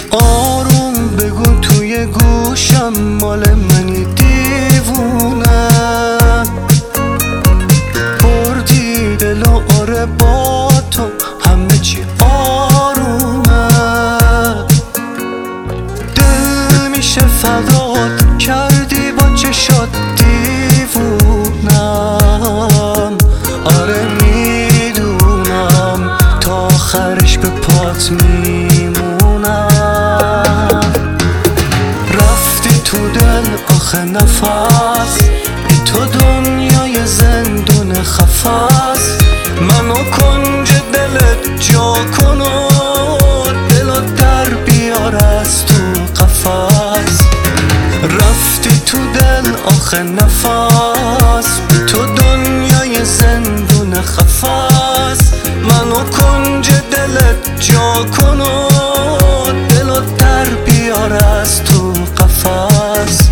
آروم بگو توی گوشم مال منی دیوونه، بردی دل و آره با تو همه چی آرومه، دل میشه فدات کردی با چشات دیوونم، آره میدونم تا آخرش به پات میمونم. رفتی تو دل آخه نفس، بی تو دنیای زندون خفاست، منو کنج دلت جا کن و دلو در بیار از تو قفس. رفتی تو دل آخه نفس، بی تو دنیای زندون خفاست، منو کنج دلت جا کن و دلو در بیار از تو قفس.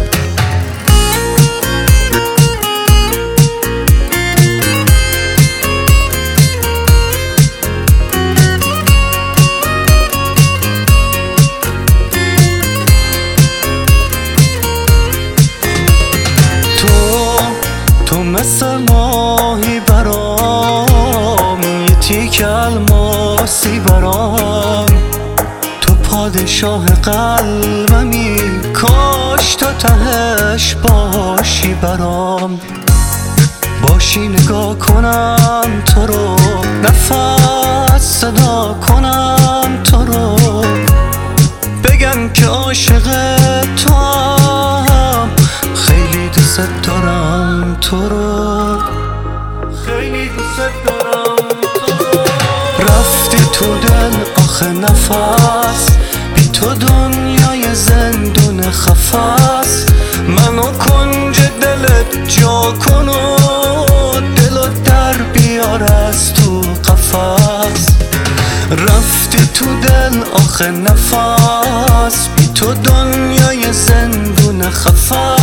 تو مثل ماهی برام، یه تیک الماسی برام، تو پادشاه قلبمی، کاش تا تهش باشی برام. باشی نگاه کنم تو رو، نفس صدا کنم تو رو، بگم که عاشق تو هم، خیلی دوست دارم تو رو، خیلی دوست دارم تو رو. رفتی تو دل آخه نفس، بی تو دنیای زندون خفاست، منو کنج دلت جا کن و دلو در بیار از تو قفس. رفتی تو دل آخه نفس، بی تو دنیای زندون خفاست،